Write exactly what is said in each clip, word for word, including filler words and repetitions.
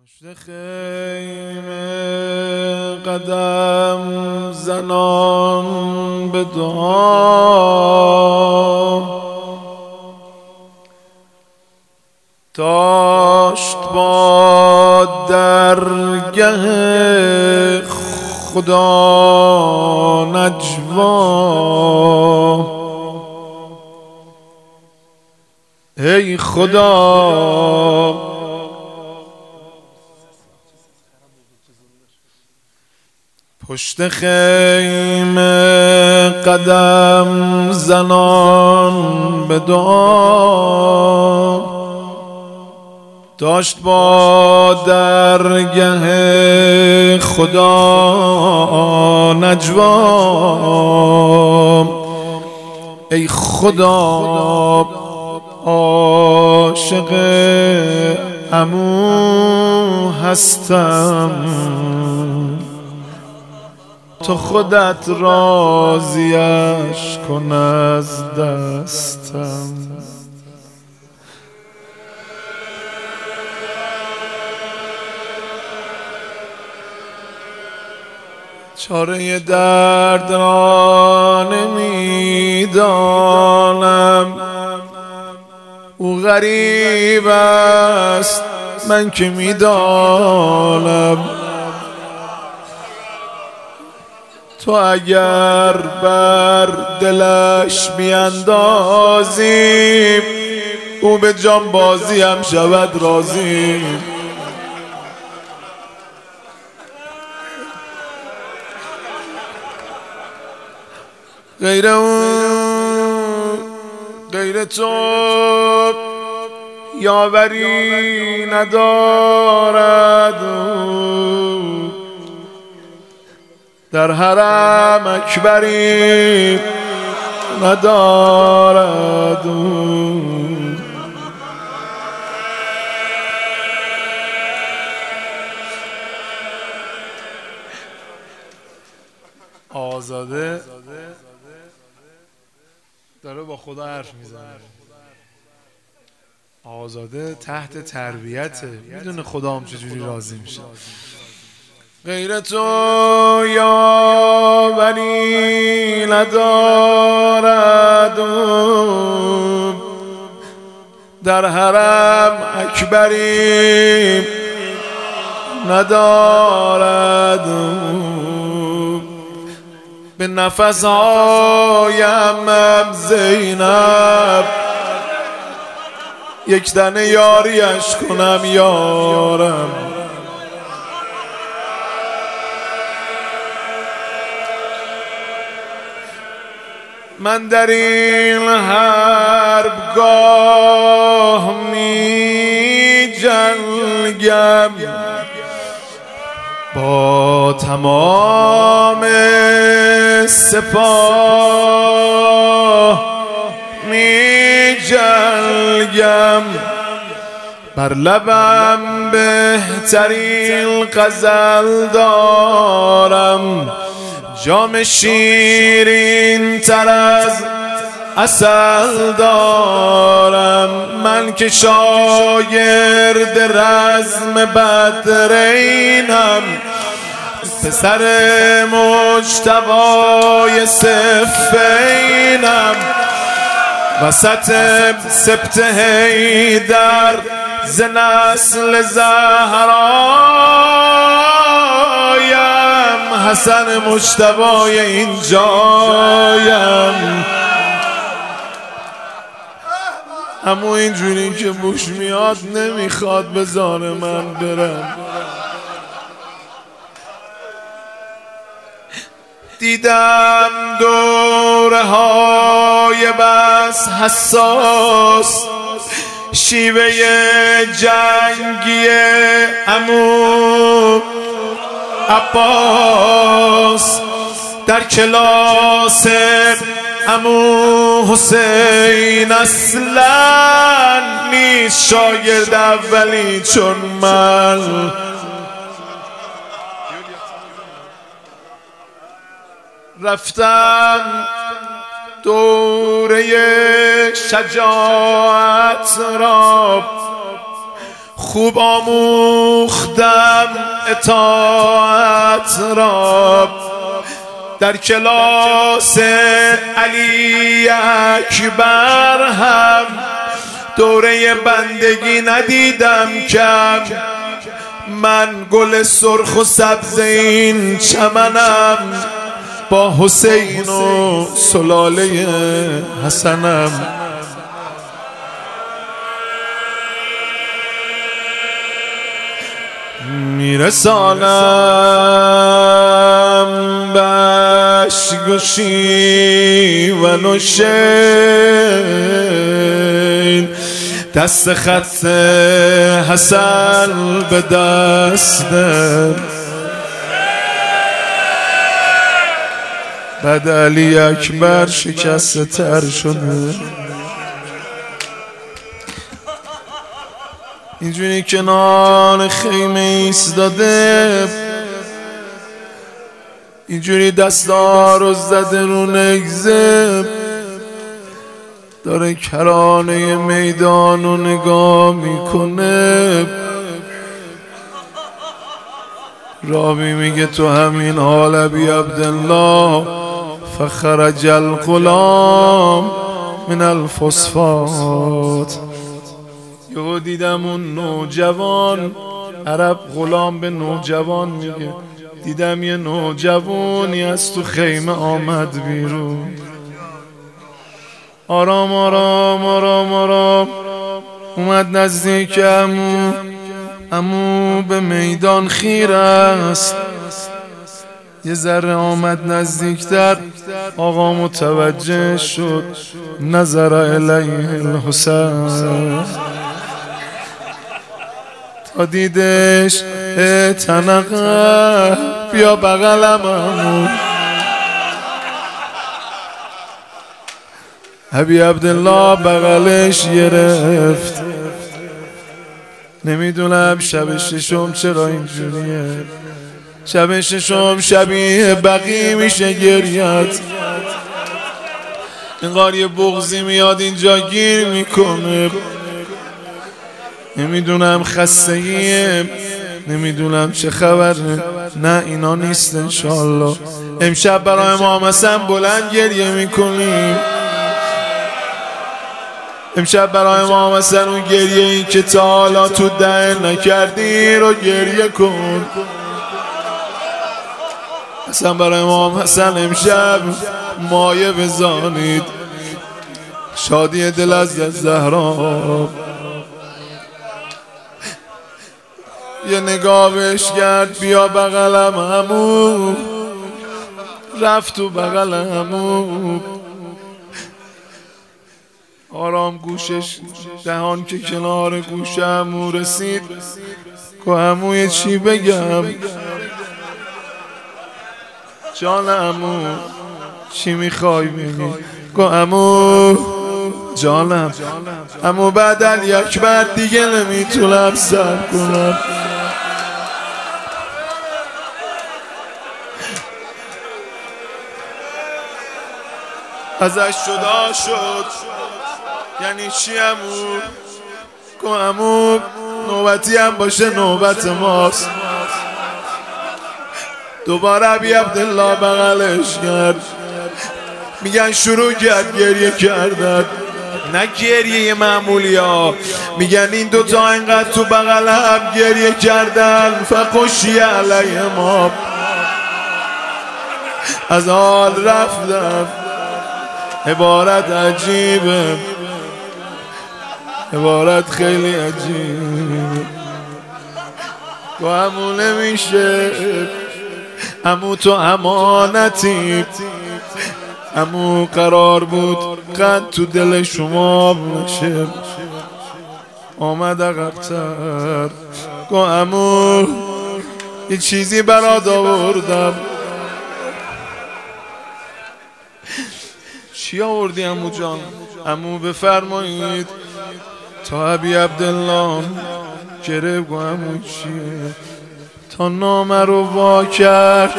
پشت خیمه قدم زنان به دعا داشت با درگه خدا نجوا. ای خدا پشت خیمه قدم زنان به دعا داشت با درگه خدا نجوا. ای خدا عاشق عمو هستم، تو خودت راضیش کن از دستم. چاره درد را نمیدانم، او غریب است من که میدانم. تو اگر بر دلش بیاندازی او به جانبازی هم شود راضی. غیر اون غیر تو یاوری ندارد، در حرم اکبری ندارد. آزاده داره با خدا حرف میزنه. آزاده تحت تربیته، میدونه خدا هم چجوری راضی میشه. غیر تو یاوری ندارد، در حرم اکبری ندارد. به نفس هایم زینب یک دنه یاریش کنم یارم. من در این حربگاه می جنگم با تمام سپاه می جنگم. بر لبم بهترین غزل دارم، جام شیرین تر از عسل دارم. من که شاگرد رزم بدرینم، پسر مجتبی صفینم. وسط سبط حیدر ز نسل زهرایم، حسن مجتبی این جایم. اما اینجوری که بوش میاد نمیخواد بذار من برم. دیدم دوره های بس حساس، شیوه جنگی عمو عباس. در کلاس عمو حسین اصلا نیست شاگرد اولی چون من. رفتم دوره شجاعت را خوب آموختم اطاعت را در کلاس علی اکبر هم دوره بندگی ندیدم کم من گل سرخ و سبز این چمنم با حسین و سلاله حسنم میرسانم بشگوشی و نوشین دست خط حسن به دستم بعد علی اکبر شکسته تر شده اینجوری کنار خیمه ایستاده اینجوری دستا رو زده رو نگزه داره کرانه میدان رو نگاه میکنه رابی میگه تو همین حال ابی عبدالله فخرج الغلام من الفسفات یهو دیدم اون نوجوان عرب غلام به نوجوان میگه دیدم یه نوجوانی از تو خیمه آمد بیرون آرام آرام آرام آرام اومد نزدیک عمو عمو به میدان خیره است یه ذره آمد نزدیکتر آقا متوجه شد نظر الیه الحسین تا دیدش تنقه بیا بغلم عمو ابی عبدالله بغلش گرفت نمیدونم شب ششم چرا اینجوریه شب ششم شبیه بقی میشه گریت اینقدر یه بغضی میاد اینجا گیر میکنه نمیدونم خستگیه نمیدونم چه خبره نه اینا نیست انشالله امشب برای امام حسن بلند گریه میکنیم امشب برای امام حسن اون گریه این که تا حالا تو ده نکردی رو گریه کن حسن برای امام حسن امشب مایه بزانید شادی دل از زهرا یه نگاه بهش کرد بیا بغلم عمو رفت تو بغل عمو آرام گوشش دهان که کنار گوش عمو رسید که عمو چی بگم جان عمو چی میخوای بگی که عمو جانم عمو بعد علی اکبر دیگه نمیتونم صبر کنم ازش جدا شد یعنی چی عمو که عمو نوبتی هم باشه نوبت ماست دوباره ابی عبدالله بغلش کرد میگن شروع کرد گریه کردن نه گریه معمولی ها میگن این دوتا اینقدر تو بغل هم گریه کردن فخشی علیه ما از حال رفتم عبارت عجیبه عبارت خیلی عجیبه تو همون نمیشه عمو تو امانتی عمو قرار بود قد تو دل شما باشه آمد عقب‌تر گو عمو یه چیزی برات آوردم چی آوردی عمو جان عمو بفرمایید تا ابی عبدالله گرفت گو عمو چیه تا نامه رو وا کرد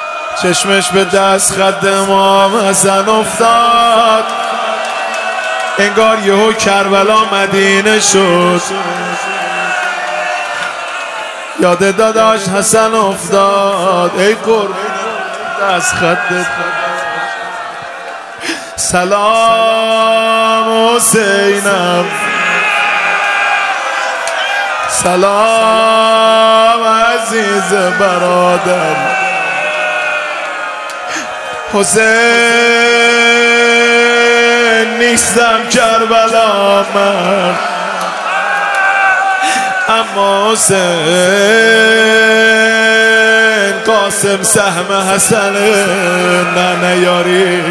چشمش به دست خط امام حسن افتاد انگار یهو کربلا مدینه شد. یاد داداش حسن افتاد ای قربون دست خطت. سلام حسینم، سلام عزیز برادر. حسین نیستم کربلا من، اما حسین قاسم سهم حسن نه نیاری.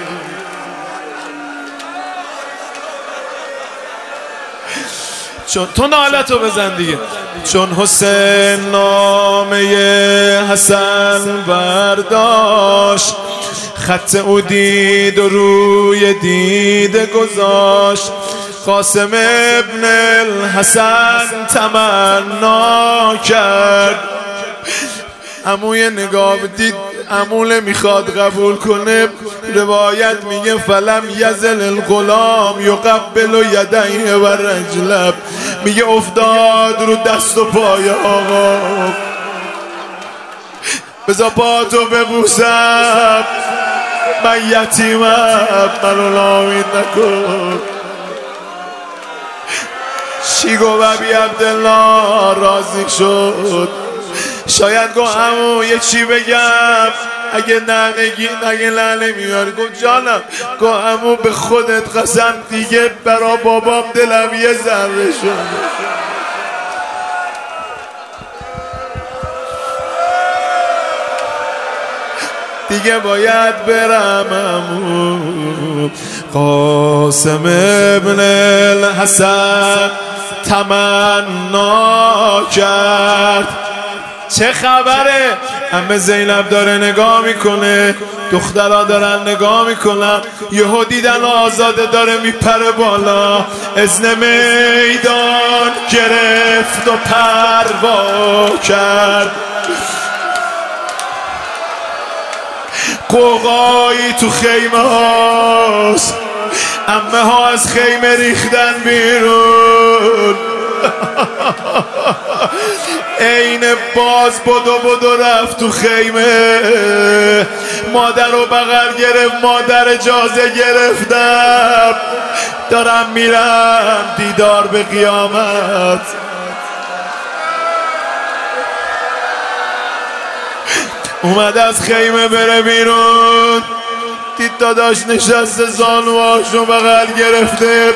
چون تو نالتو بزن دیگه. چون حسین نامه حسن برداشت، خط او دید و روی دیده گذاشت. قاسم ابن الحسن تمنا کرد. عموی نگاه دید، عمو نمیخواد قبول کنه. روایت میگه فلم یزل الغلام یقبل و یدیه و رجلب، میگه افتاد رو دست و پای آقا. بذار پاتو ببوسم، من یتیمم، منو نامید نکن. چی گو ببی عبدالله راضی شد. شاید گو عمو یه چی بگم، اگه نه نگی اگه نه نمیاری. گو جانم، گو عمو به خودت قسم دیگه برا بابام دلم یه ذره شد. دیگه باید برم عمو. قاسم ابن الحسن تمنا کرد. چه خبره؟ همه زینب داره نگاه میکنه، دخترها دارن نگاه میکنن. یهو دیدن آزاده داره میپره بالا، اذن میدان گرفت و پروا کرد. قوقایی تو خیمه هاست، عمه ها از خیمه ریختن بیرون. این باز بدو بدو رفت تو خیمه. مادر رو بغل گرفت، مادر اجازه گرفتم، دارم میرم دیدار به قیامت. اومد از خیمه بره بیرون، دید داداش نشسته زانوهاشو بغل گرفته.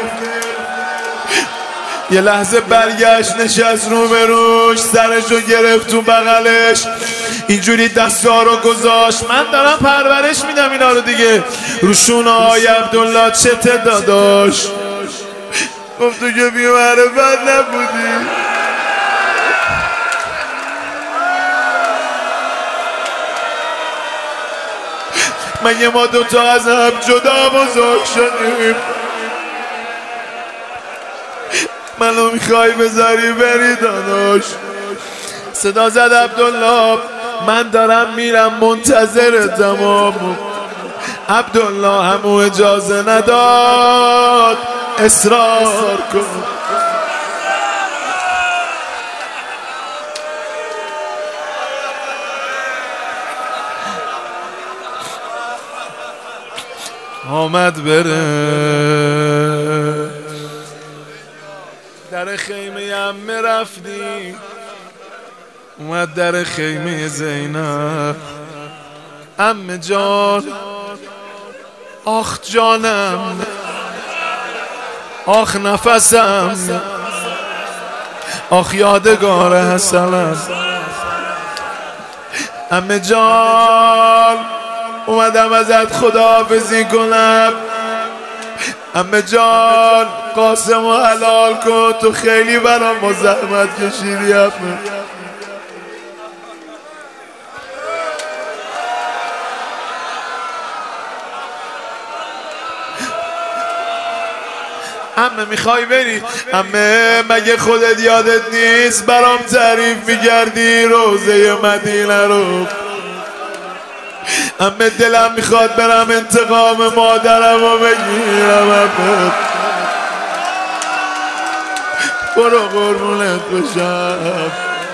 یه لحظه برگشت، نشست رو به روش، سرشو گرفت تو بغلش، اینجوری دستا رو گذاشت. من دارم پرورش میدم اینا رو دیگه. روشون آقای عبدالله چته داداش؟ گفت تو که بی معرفت نبودی. مگه ما دوتا از هم جدا بزرگ شدیم؟ منو میخوای بذاری بری داداش؟ صدا زد عبدالله، من دارم میرم منتظرتم. عبدالله همو اجازه نداد، اصرار کن. آمد بره در خیمه عمه رفتی، اومد در خیمه زینب. عمه جان، آخ جانم، آخ نفسم، آخ یادگار حسنم. عمه جان اومدم ازت خداحافظی کنم. عمه جان قاسم و حلال کن، تو خیلی برام زحمت کشیدی عمه. عمه میخوای بری؟ عمه مگه خودت یادت نیست برام تعریف میگردی روزه مدینه رو؟ عمه دلم میخواد برم انتقام مادرم رو بگیرم عمه. برو قربونت بشم.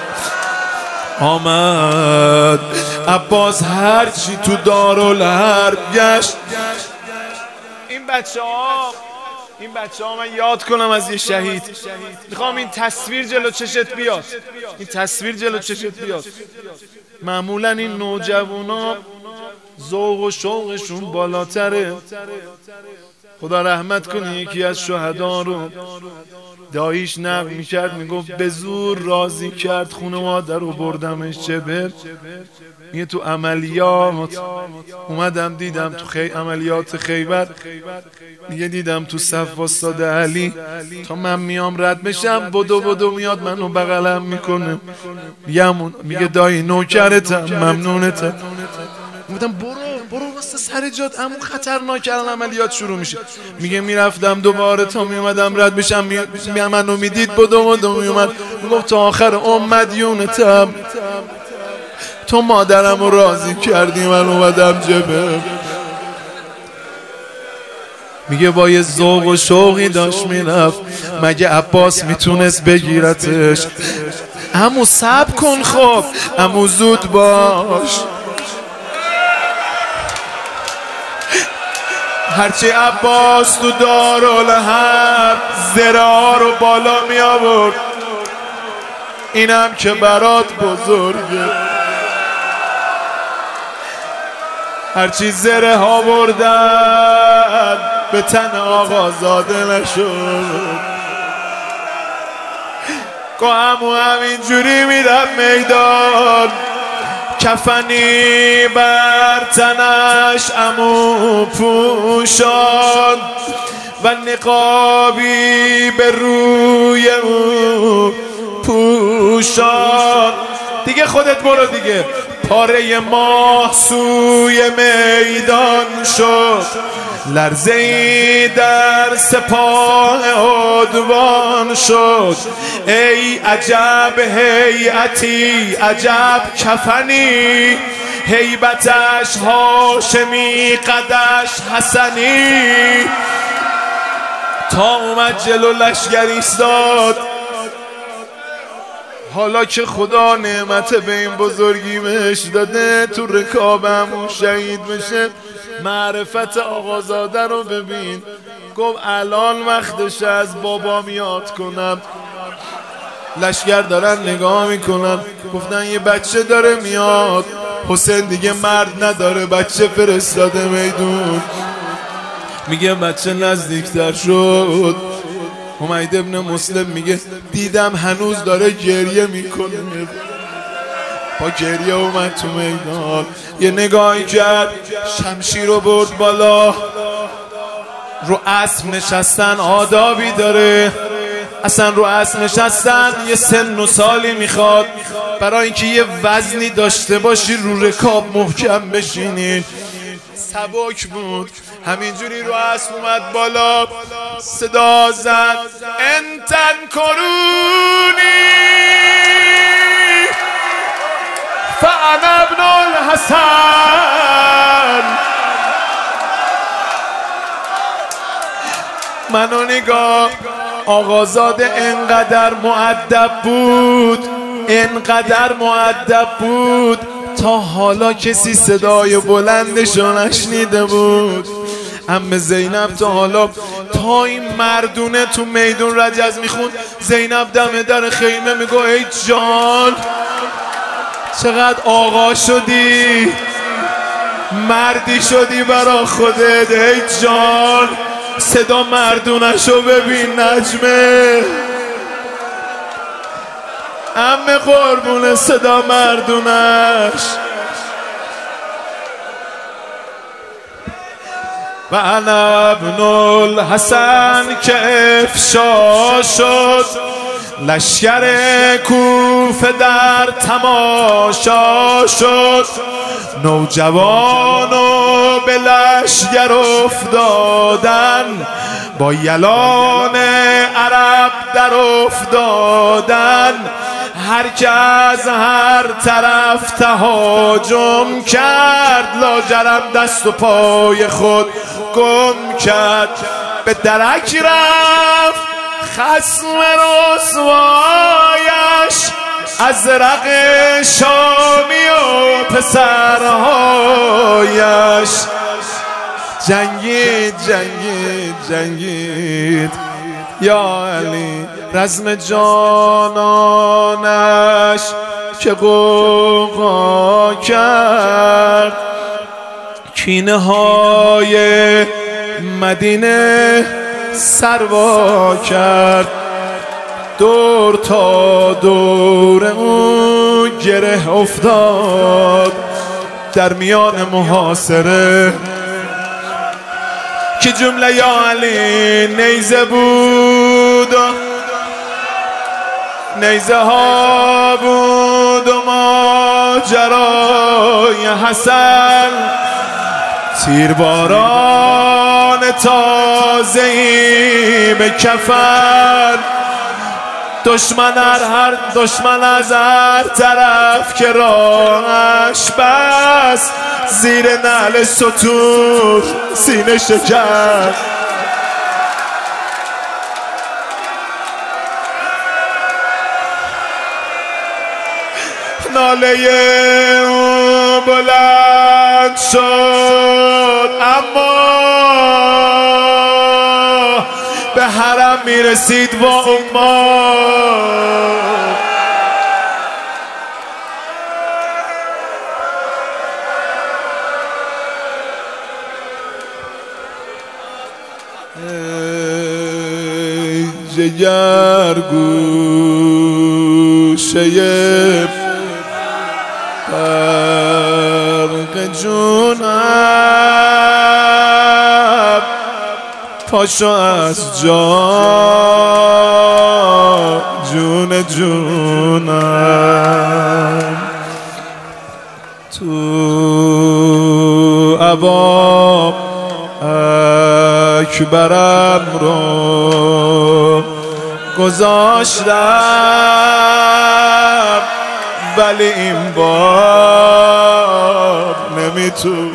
آمد عباس هرچی تو دارالحرب گشت. این بچه ها این بچه ها من یاد کنم از یه شهید. میخوام این تصویر جلو چشت بیاد، این تصویر جلو چشت بیاد. معمولا این نوجوانا ذوق و شوقشون بالاتره. خدا رحمت کنه یکی از شهدا رو داییش نقل میکرد، میگفت به زور راضی کرد خونه مادر رو بردمش جبل. میگه تو عملیات اومدم دیدم تو خی... عملیات خیبر، میگه دیدم تو صف واسطاده علی، تا من میام رد بشم بدو بدو میاد منو بغلم میکنه. میگه دایی نوکرتم ممنونتم. گفتم برو برو واسه سر جات عمو خطرناک الان عملیات شروع میشه. میگه میرفتم دوباره تا میومدم رد بشم می... می... منو میدید بدو بدو میومد. میگفت تا آخر عمر مدیونتم، تو مادرم رو راضی کردی من اومدم جبه. میگه با یه ذوق و شوقی داشت میرفت، مگه عباس میتونست بگیرتش؟ عمو صبر کن خب، عمو زود باش. هرچی عباس تو دارالحرب زرا رو بالا می آورد، اینم که برات بزرگه. هرچی زره ها بردن به تن آقازاده نشد. که همو همینجوری میرم میدان، کفنی بر تنش عمو پوشان و نقابی به روی او پوشان. دیگه خودت برو دیگه. پاره ماه سوی میدان شد، لرزه‌ای در سپاه عدوان شد. ای عجب هیئتی عجب کفنی، هیبتش هاشمی قدش حسنی. تا اومد جلو لشگر ایستاد. حالا که خدا نعمت به این بزرگیمش داده تو رکابمون شهید بشه، معرفت آقازاده رو ببین. گفت الان وقتش از بابام یاد کنم. لشگر دارن نگاه میکنن، گفتن یه بچه داره میاد. حسین دیگه مرد نداره، بچه فرستاده میدون. میگه بچه نزدیکتر شد. حمید ابن مسلم میگه دیدم هنوز داره گریه میکنه. با گریه اومد تو میدان، یه نگاهی کرد، شمشیر رو برد بالا. رو اسب نشستن آدابی داره، اصلا رو اسب نشستن یه سن و سالی میخواد. برای اینکه یه وزنی داشته باشی رو رکاب محکم بشینی. سبک بود، همینجوری رو اسب اومد بالا، صدا زد انتن کرونی فانا ابن الحسن. منو نگاه. آقازاده انقدر مؤدب بود، انقدر مؤدب بود تا حالا کسی صدای بلندشو نشنیده بود. عمه زینب تا حالا تا این مردونه تو میدون رجز میخوند، زینب دم در خیمه میگو ای جان چقدر آقا شدی، مردی شدی برا خودت. ای جان صدا مردونشو ببین نجمه. عمه قربون صدا مردونش. و انا ابن الحسن که افشا شد، لشکر کوفه در تماشا شد. نوجوانو به لشکر افتادن، با یلان عرب در افتادن. هر که از هر طرف تهاجم کرد، لاجرم دست و پای خود گم کرد. به درک رفت خصم رسوایش ازرق شامی و پسرهایش جنگید جنگید جنگید یا علی رزم جانانش که غوغا کرد کینه های مدینه سروا کرد دور تا دور اون گره افتاد در میان محاصره که جمله یا علی نیزه بود نیزه ها بود و ماجرای حسن تیرباران تازه‌ای به کفن دشمن هر هر دشمن از هر طرف که راهش بس زیر نعل ستور سینه شکر ناله او بلند شد اما به حرم میرسید با اما جگر گوشه برق جونم پاشو از جا جون جونم تو عبا اکبرم رو گذاشتم ولی این بار نمیتونم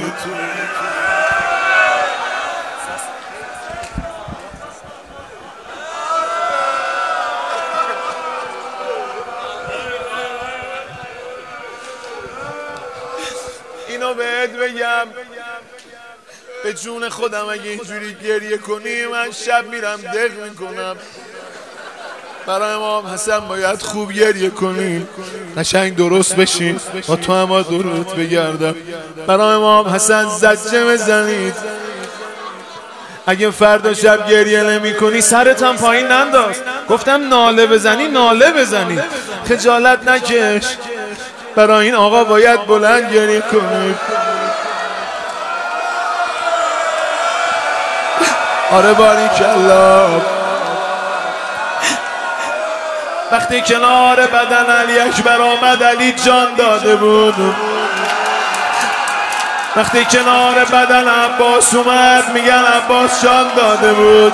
اینو بهت بگم به جون خودم اگه اینجوری گریه کنی من شب میرم دق میکنم برای امام حسن باید خوب گریه کنی قشنگ درست بشین با تو هم درود بگردم برای امام حسن زجه بزنید اگه فردا شب گریه نمی کنی سرت هم پایین ننداز گفتم ناله بزنی ناله بزنی خجالت نکش برای این آقا باید بلند گریه کنی آره باریکالله وقتی کنار بدن علی اکبر آمد علی جان داده بود وقتی کنار بدن عباس اومد میگن عباس جان داده بود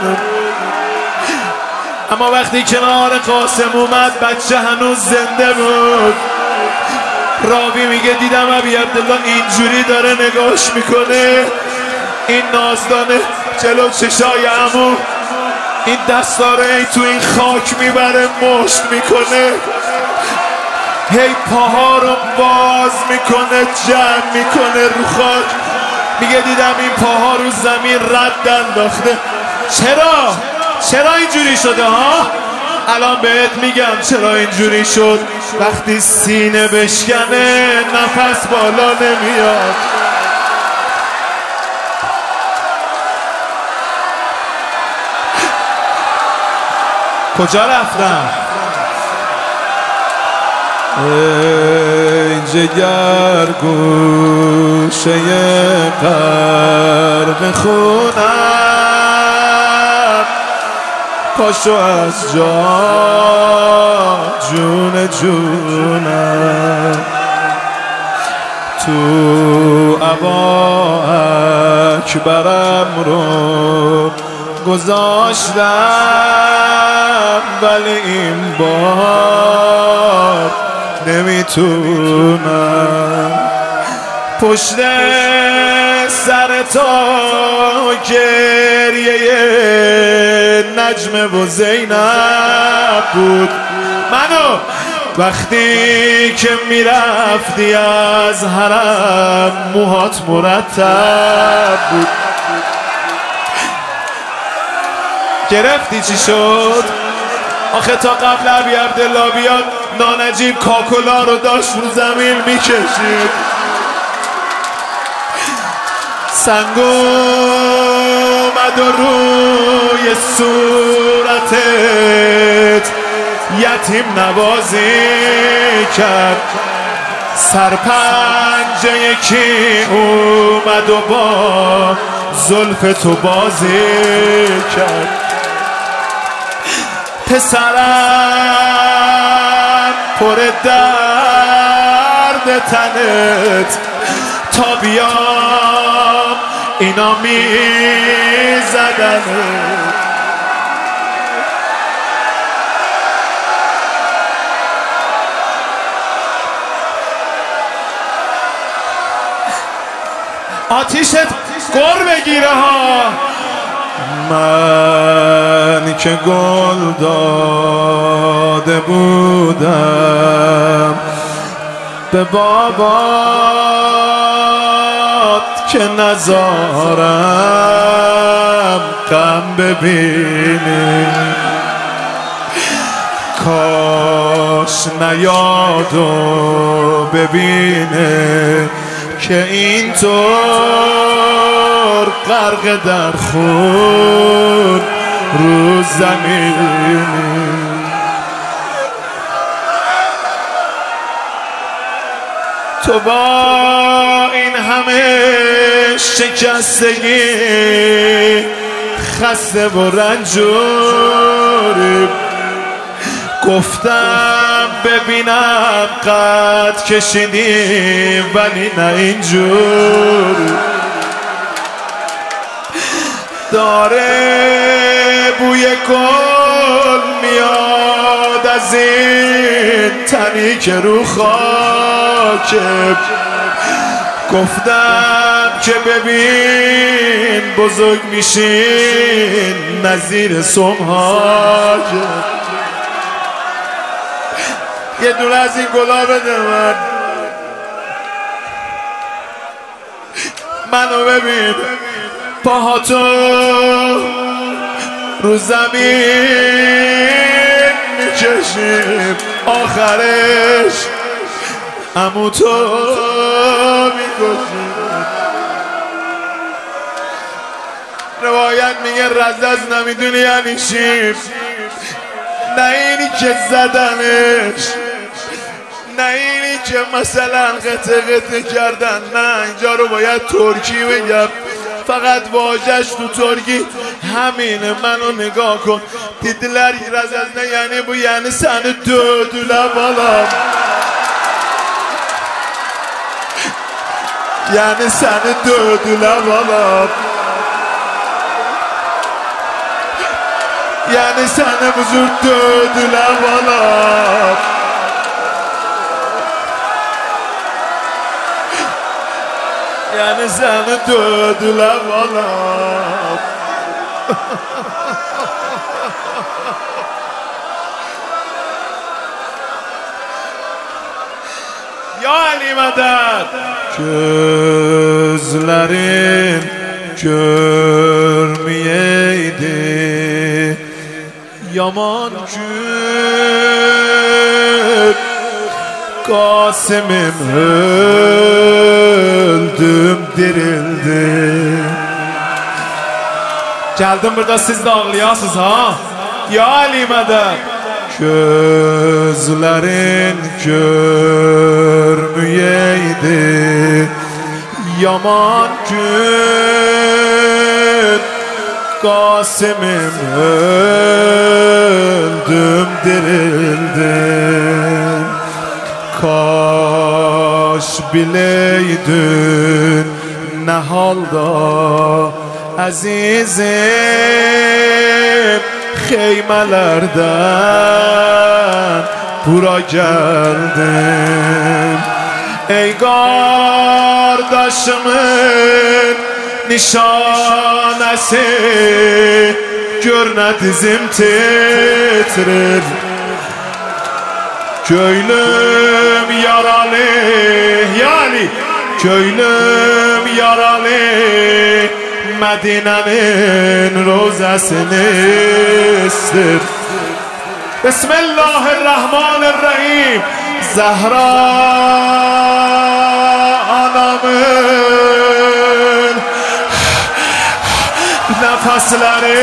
اما وقتی کنار قاسم اومد بچه هنوز زنده بود راوی میگه دیدم ابی عبدالله اینجوری داره نگاش میکنه این نازدانه جلو چشای عمو این دستاره ای تو این خاک میبره مشت میکنه هی پاها رو باز میکنه جمع میکنه رو خاک میگه دیدم این پاها رو زمین رد انداخته چرا؟ چرا اینجوری شده ها؟ الان بهت میگم چرا اینجوری شد وقتی سینه بشکنه نفس بالا نمیاد کجا رفتم؟ ای جگر گوشه غرق خونم پاشو از جا جون جونم تو عبا اکبرم رو گذاشتم ولی این بار نمیتونم پشت سر تو گریه نجمه و زینب بود. منو وقتی که میرفتی از حرم موهات مرتب بود. گرفتی چی شد؟ آخه تا قبل ابی عبدالله بیاد نانجیب کاکولا رو داشت رو زمین میکشید. سنگ اومد و روی صورتت یتیم نوازی کرد. سرپنجه یکی اومد و با زلف تو بازی کرد. پسرم پر درد تنت تا بیام اینا می زدنت. آتیشت گر بگیره ها. من که گل داده بودم به بابات که نزارم غم ببینی. کاش نیاد و ببینه که اینطور غرق در خون رو زمین. تو با این همه شکستگی خسته و رنجوری گفتم ببینم قد کشیدی ولی نه اینجور. داره بوی گل میاد از این تنی که رو خاکه. گفتم که ببین بزرگ میشین نظیر سمهاکه. یه دونه از این گلا بده من. منو ببین پاهاتو رو زمین میکشیم آخرش عمو تو میکشیم. روایت میگه رزز نمیدونی یعنی چی. نه اینی که زدنش، نه اینی که مثلا قطع قطع کردن، نه اینجا رو باید ترکی بگم. فقط واژش تو ترکی همینه. منو نگاه کن دیدلر رزز نه یعنی bu yani seni dövdüler balam. Yani seni dövdüler balam. Yani seni buzur dövdüler balam. Yani seni dövdüler balam. Ya Ali Medad. Gözlerin görmeyeydi yaman gün. Kasım'ım öldüm dirildim. Geldim burada siz de ağlayasınız ha. Ya Ali Medad. Gözlerin görmeyeydi yaman gün. Kasım'ım öldüm dirildim. Kaş bileydin ne halda azizim. Xeymələrdən bura gəldim. Eygar daşımın nişanesi, görne dizim titrer. Köylüm yaralı, yani köylüm yaralı, Medine'nin rozesini ister. Bismillahirrahmanirrahim. Zahra anamın nefesleri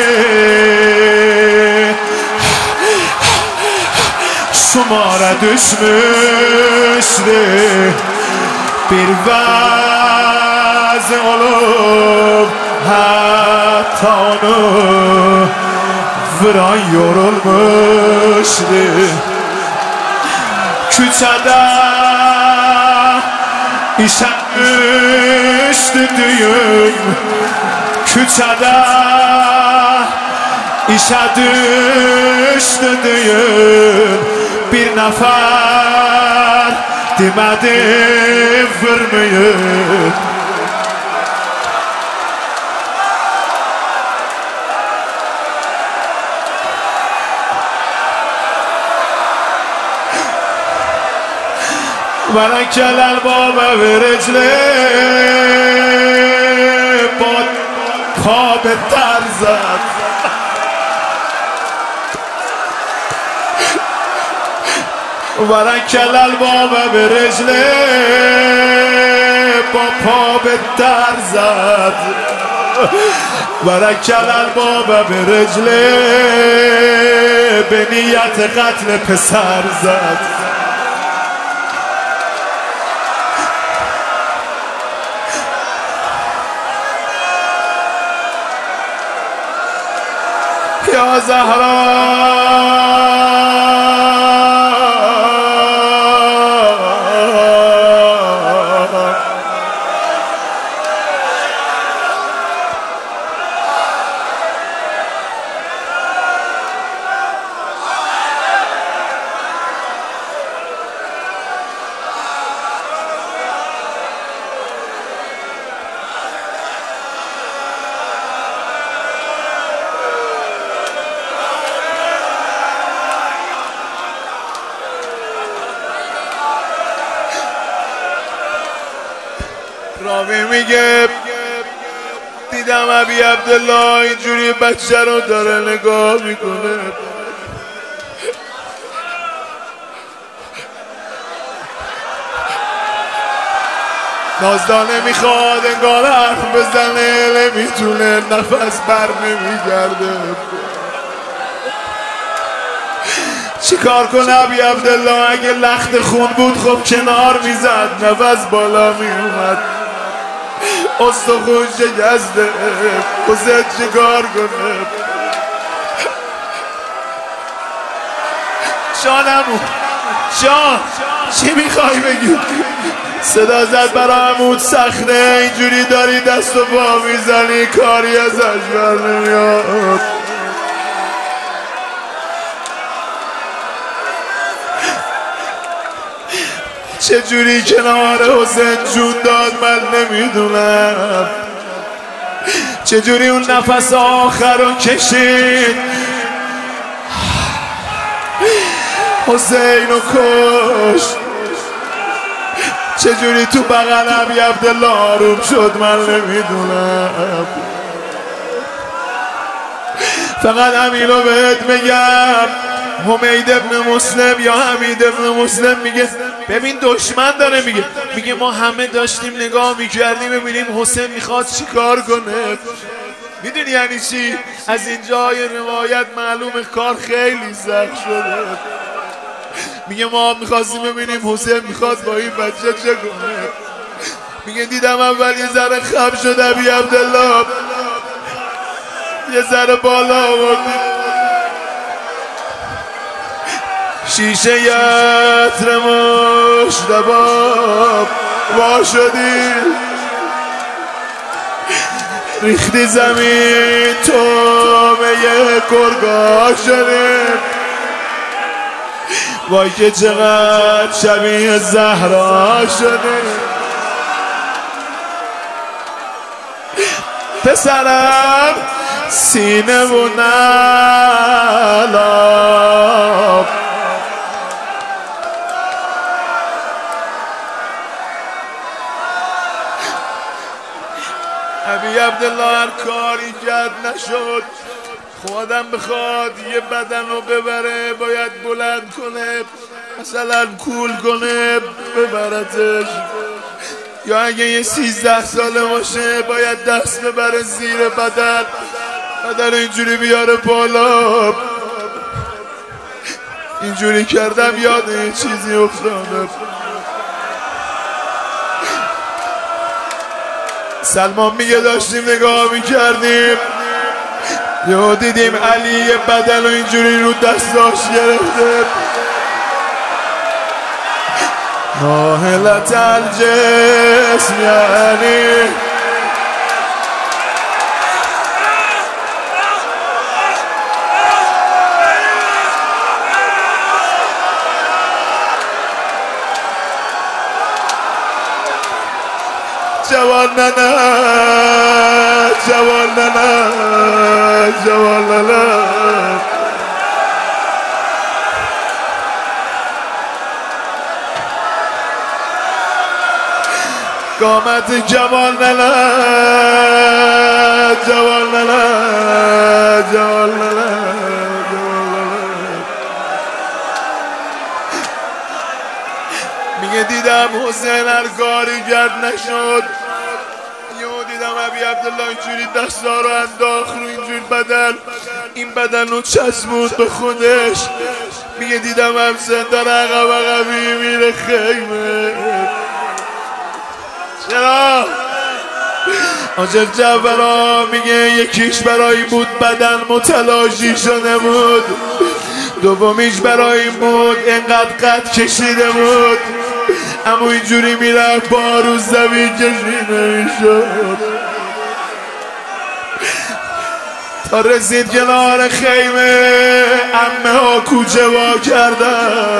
şumara düşmüştü. Bir vaz olup hatta onu vuran yorulmuştu. Küçede işenmişti düğün, küçede işe düştü düğün. Bir nefer demedi vurmayın. برکل الباب ورجله با پا به در زد. برکل الباب ورجله با پا به در زد. برکل الباب ورجله به نیت قتل پسر زد. یا زهرا راوی میگه دیدم ابی عبدالله اینجوری بچه رو داره نگاه میکنه. نازدانه میخواد انگار حرف بزنه، نمیتونه، نفس بر نمیگرده. چی کار کنه ابی عبدالله؟ اگه لخت خون بود خب کنار میزد، نفس بالا میومد، استخون شکسته. حسین چی کار کنه؟ شانمون شان چی میخوای بگی؟ صدا زد برا عمود سخته، اینجوری داری دست و پا میزنی، کاری ازش بر نمیاد. چجوری کنار حسین جون داد من نمیدونم، چجوری اون نفس آخر رو کشید، حسین رو کشت. چجوری تو بغل ابی عبدالله آروم شد من نمیدونم. فقط همین رو بهت میگم، حمید ابن مسلم یا حمید ابن مسلم میگه ببین دشمن داره میگه میگه ما همه داشتیم نگاه میکردیم ببینیم حسین میخواد چی کار کنه. میدونی یعنی چی؟ از اینجای روایت معلومه کار خیلی سخت شده. میگه ما میخواستیم ببینیم حسین میخواد با این بچه چه کنه. میگه دیدم اول یه ذره خم شد ابی عبدالله، یه ذره بالا آوردیم، شیشه یتر مشتباب وا شدی، ریختی زمین تو به یه گرگاه شدیم. وای که چقدر شبیه زهرا شده پسرم سینه و نلاب ابی عبدالله هر کاری کرد نشد خودم بخواد یه بدن رو ببره باید بلند کنه مثلا کول کنه ببرتش یا اگه یه سیزده ساله باشه باید دست ببره زیر بدن بدن اینجوری بیاره بالا اینجوری کردم یاد یه چیزی افتادم سلمان میگه داشتیم نگاه میکردیم یا دیدیم علی یه بدن رو اینجوری رو دستاش گرفته ناهلت الجسم یعنی جوان ننه جوان ننه جوان ننه قامت جوان ننه جوان ننه جوان ننه میگه دیدم حسین هر کاری کرد نشد یهو دیدم ابی عبدالله اینجوری دستا رو انداخت رو اینجور بدن این بدن رو چسبوند به خودش میگه دیدم همسن داره عقب عقبی میره خیمه چرا؟ آجف جعفرا میگه یکیش برای بود بدن متلاشی شده بود دومیش برای این بود اینقدر قد کشیده بود اما اینجوری میرفت با روز زمین کشیده میشد تا رسید کنار خیمه عمه ها کوچه وا کردن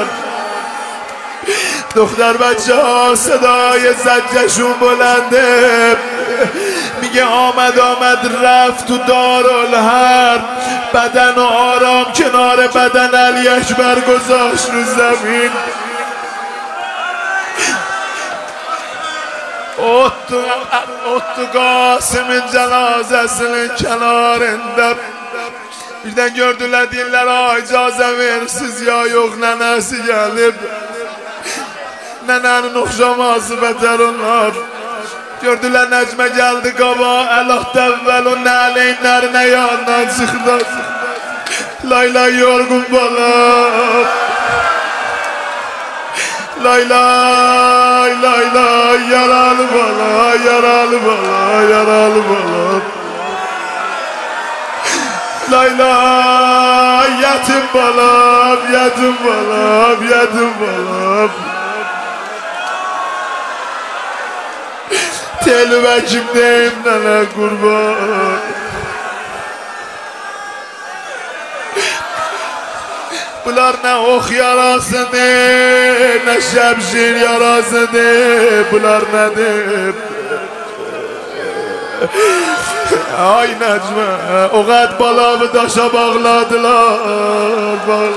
دختر بچه ها صدای زجشون بلنده میگه آمد آمد رفت تو دارالحرب بدن و آرام کنار بدن علی اکبر گذاشت رو زمین اوتو قاسم cenazesinin kenarında birden gördüler dinler icazə versiz ya yok nənəsi gelip nənənin oxşaması beter onlar gördüler Necme geldi qaba əlahdə əvvəl o nəleyinlərine yandan çıxdı lay lay yorgun balam lay lay lay lay yaralı bala yaralı bala yaralı bala lay lay yetim balam yetim balam yetim balam telve kimdeyim nene kurban Bunlar ne ox yarasıdır, ne şemşir yarasıdır, bunlar nedir? Ay Necme, o qad balamı daşa bağladılar.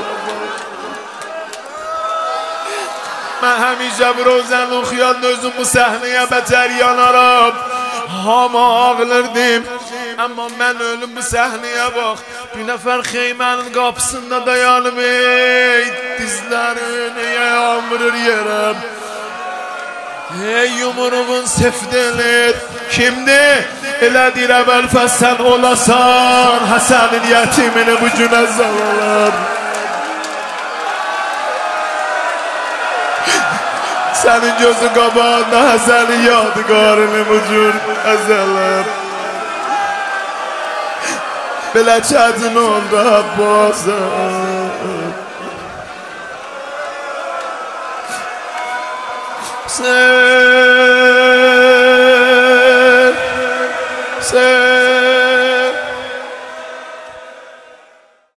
Mən həmişə bu rozən oxuyan özüm bu səhnəyə bətər yanaram. Hama ağlardım. Amma mən ölüm bu səhnəyə bax. Bir nəfər xeymənin qapısında dayanıb ey dizlərini yağmırır yerəm. Ey yumruğun sefdilir kimdir? Elədir əvvəl fəsən olasan Həsənin yetimini bu günə zalalar. Sənin gözü qabağında Həsənin yadigarını bu cür əzələr. Belə çətin oldu Abbasım